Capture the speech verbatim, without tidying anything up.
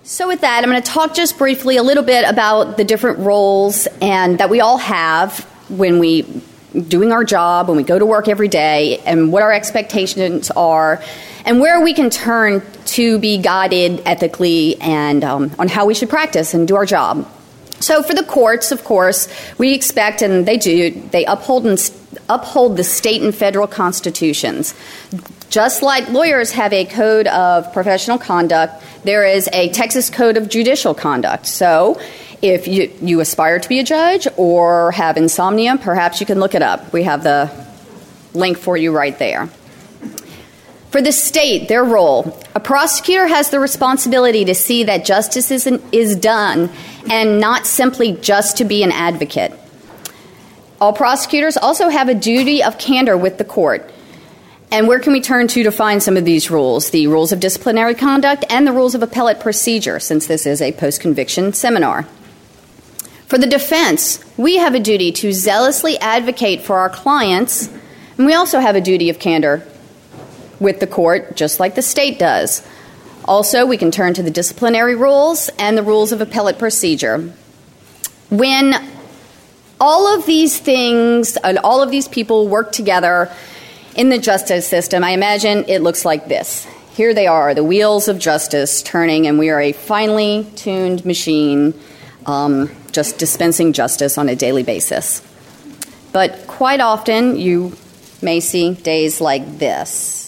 So with that, I'm going to talk just briefly a little bit about the different roles and that we all have when we doing our job, when we go to work every day, and what our expectations are, and where we can turn to be guided ethically and um, on how we should practice and do our job. So for the courts, of course, we expect, and they do, they uphold and uphold the state and federal constitutions. Just like lawyers have a code of professional conduct, there is a Texas Code of Judicial Conduct. So if you, you aspire to be a judge or have insomnia, perhaps you can look it up. We have the link for you right there. For the state, their role. A prosecutor has the responsibility to see that justice is, is done and not simply just to be an advocate. All prosecutors also have a duty of candor with the court. And where can we turn to to find some of these rules? The rules of disciplinary conduct and the rules of appellate procedure, since this is a post-conviction seminar. For the defense, we have a duty to zealously advocate for our clients, and we also have a duty of candor with the court, just like the state does. Also, we can turn to the disciplinary rules and the rules of appellate procedure. When all of these things and all of these people work together in the justice system, I imagine it looks like this. Here they are, the wheels of justice turning, and we are a finely tuned machine um, just dispensing justice on a daily basis. But quite often, you may see days like this.